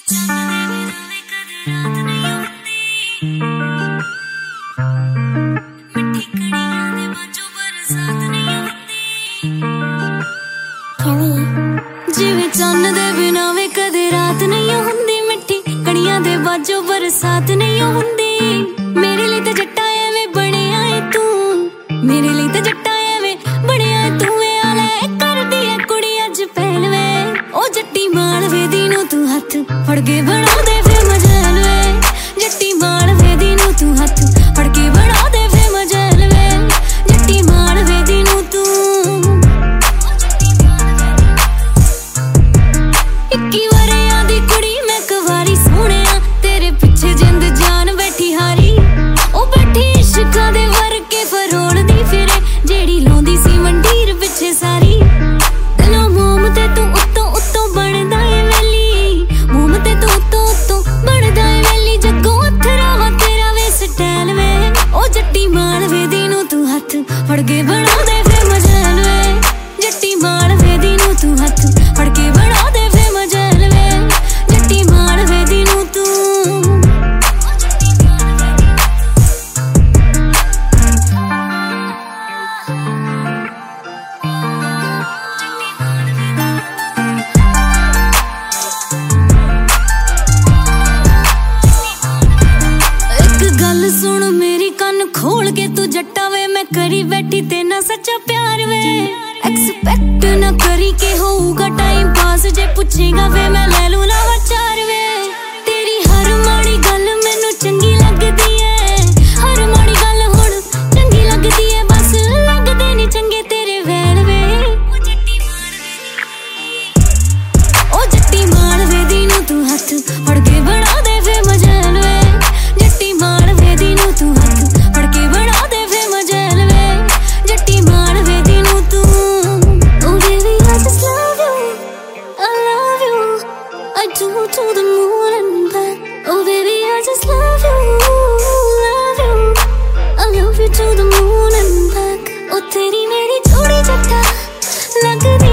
जिवें चन्न दे बिना वे कदे रात नहीं हुंदी, मिट्टी कड़ियां दे बाजो बरसात नहीं हुंदी। मेरे लिए तो जट्टा एवें बने आए तू, मेरे लिए तो जट्टा एवें बने आए तू। वे आले कर दी है कुड़ी अज पहलवे, ओ जट्टी मालवे दी नूं तू हथ फड़ के बना दे फिर मजलवे। जट्टी मालवे दी नूं तू हथ फड़ के बना दे फिर मजलवे। जट्टी मालवे दी नूं तू इक्की वरियां दी कुड़ी मैं कवारी सोहणिया, तेरे पिछे जिंद जान बैठी हारी। ओ बैठी इश्कां दे वर्के फरोलदी फिरे, जेड़ी लाउंदी सी मंडीर पिछे सारी। दिलों मोम ते तू उत्तों उत्तों बनदा ए वैली, मोम ते तू उत्तों उत्तों बनदा ए वैली। जग्गों अथरा वा तेरा वे स्टाइल वे, ओ जट्टी मालवे दी नूं तू हथ फड़ के बना दे फिर मजलवे। जट्टी मालवे दी नूं तू हथ फड़ के बना दे फिर मजलवे। जट्टी मालवे दी नूं तू एक गल सुन मेरी कन खोल के, तू जट्टा वे मैं करी बैठी तेना सच्चा प्यार वे। एक्सपेक्ट ना करी के होऊगा टाइम पास, जे पूछेगा वे मैं ले लूं लावा चार वे। तेरी हर माड़ी गल मैनू चंगी लगदी है, हर माड़ी गल हुण चंगी लगदी है। बस लगदे नहीं चंगे तेरे वैल वे। ओ जट्टी मालवे दी नूं तू हथ फड़ के बना दे फिर मजलवे। जट्टी मालवे दी नूं तू हथ फड़ के बना दे फिर मजलवे। जट्टी मालवे दी नूं तू Oh baby I just love you, I love you, I do to the moon and back. Oh baby I just love you, love you, I love you to the moon and back. Oh तेरी मेरी जोड़ी जट्टा लगदी